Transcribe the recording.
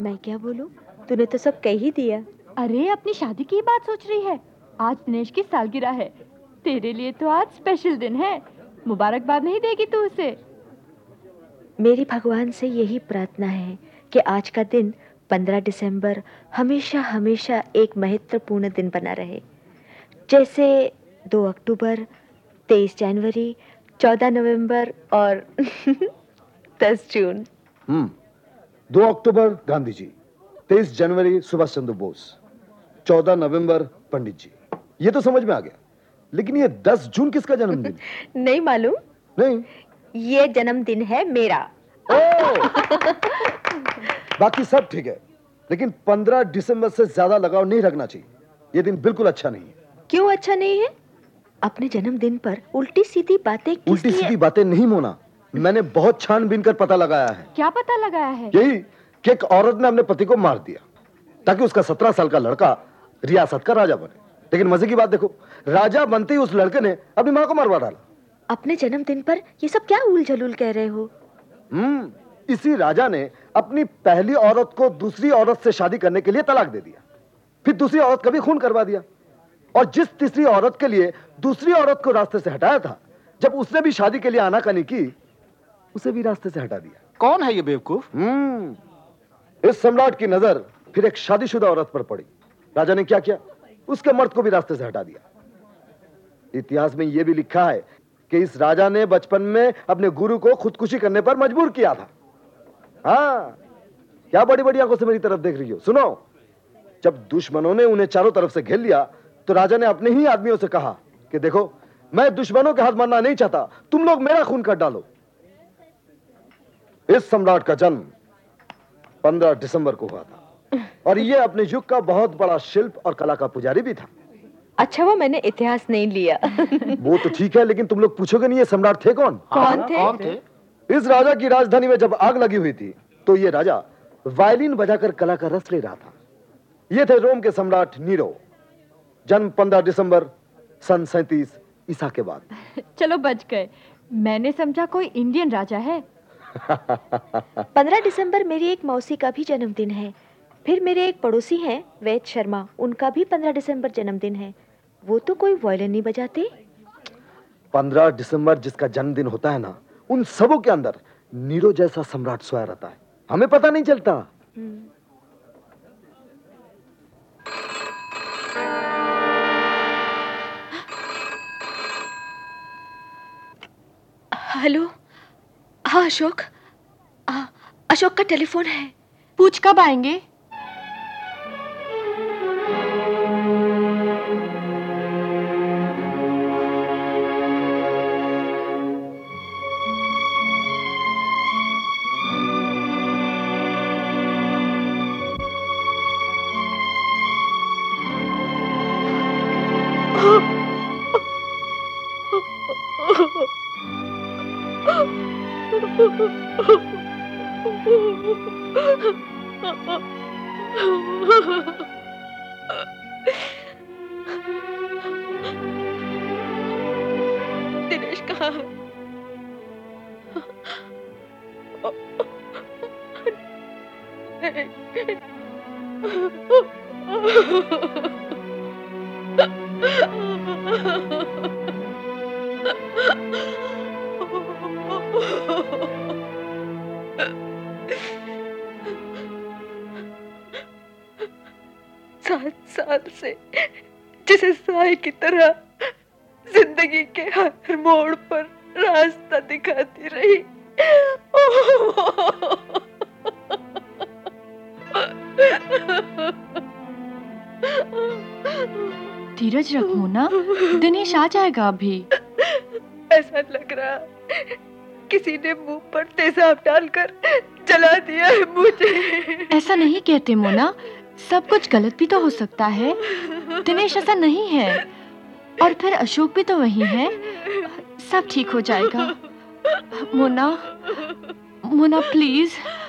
मैं क्या बोलूं? तूने तो सब कह ही दिया। अरे अपनी शादी की बात सोच रही है। आज दिनेश की सालगिरह है। तेरे लिए तो आज स्पेशल दिन है। मुबारकबाद नहीं देगी तू उसे? मेरी भगवान से यही प्रार्थना है कि आज का दिन 15 दिसंबर हमेशा हमेशा एक महत्वपूर्ण दिन बना रहे। जैसे 2 अक्टूबर, 23 जनवरी, 14 नवंबर और 10 जून। 2 अक्टूबर गांधी जी, 23 जनवरी सुभाष चंद्र बोस, 14 नवंबर पंडित जी। ये तो समझ में आ गया, लेकिन ये 10 जून किसका जन्मदिन? नहीं मालूम? नहीं, ये जन्मदिन है मेरा। बाकी सब ठीक है, लेकिन 15 दिसंबर से ज्यादा लगाव नहीं रखना चाहिए। ये दिन बिल्कुल अच्छा नहीं है। क्यों अच्छा नहीं है? अपने जन्मदिन पर उल्टी सीधी बातें किस उल्टी लिए? सीधी बातें नहीं मोना, मैंने बहुत छानबीन कर पता लगाया है। क्या पता लगाया है? यही कि एक औरत ने अपने पति को मार दिया ताकि उसका 17 साल का लड़का रियासत का राजा बने। लेकिन मजे की बात देखो, राजा बनते ही उस लड़के ने अपनी मां को मरवा डाला। अपने जन्मदिन पर ये सब क्या उल जलूल कह रहे हो? इसी राजा ने अपनी पहली औरत को दूसरी औरत से शादी करने के लिए तलाक दे दिया, फिर दूसरी औरत का भी खून करवा दिया, और जिस तीसरी औरत के लिए दूसरी औरत को रास्ते से हटाया था, जब उसने भी शादी के लिए आनाकानी की, उसे भी रास्ते से हटा दिया। कौन है ये बेवकूफ? इस सम्राट की नजर फिर एक शादीशुदा औरत पर पड़ी। राजा ने क्या किया? उसके मर्द को भी रास्ते से हटा दिया। इतिहास में यह भी लिखा है कि इस राजा ने बचपन में अपने गुरु को खुदकुशी करने पर मजबूर किया था। हाँ, क्या बड़ी बड़ी आंखों से मेरी तरफ देख रही हो? सुनो, जब दुश्मनों ने उन्हें चारों तरफ से घेर लिया तो राजा ने अपने ही आदमियों से कहा कि देखो, मैं दुश्मनों के हाथ मरना नहीं चाहता, तुम लोग मेरा खून कर डालो। इस सम्राट का जन्म 15 दिसंबर को हुआ था, और यह अपने युग का बहुत बड़ा शिल्प और कला का पुजारी भी था। अच्छा, वो मैंने इतिहास नहीं लिया। वो तो ठीक है, लेकिन तुम लोग पूछोगे नहीं ये सम्राट थे कौन? कौन थे? इस राजा की राजधानी में जब आग लगी हुई थी तो ये राजा वायलिन बजाकर कला का रस ले रहा था। ये थे रोम के सम्राट नीरो। जन्म 15 दिसंबर सन 37 ईसा के बाद। चलो बच गए, मैंने समझा कोई इंडियन राजा है। 15 दिसंबर मेरी एक मौसी का भी जन्मदिन है। फिर मेरे एक पड़ोसी हैं वैद शर्मा, उनका भी 15 दिसंबर जन्मदिन है। वो तो कोई वायलिन नहीं बजाते। 15 दिसंबर जिसका जन्मदिन होता है ना, उन सबों के अंदर नीरो जैसा सम्राट सोया रहता है, हमें पता नहीं चलता। हेलो, हाँ अशोक। अशोक का टेलीफोन है। पूछ कब आएंगे? दिनेश कहाँ है? सात साल से जिसे साए की तरह जिंदगी के हर मोड़ पर रास्ता दिखाती रही, धीरज रख मोना, दिनेश आ जाएगा अभी। ऐसा लग रहा किसी ने मुंह पर तेजाब डालकर जला दिया है मुझे। ऐसा नहीं कहते मोना, सब कुछ गलत भी तो हो सकता है। दिनेश ऐसा नहीं है, और फिर अशोक भी तो वही है। सब ठीक हो जाएगा। मोना, मोना प्लीज।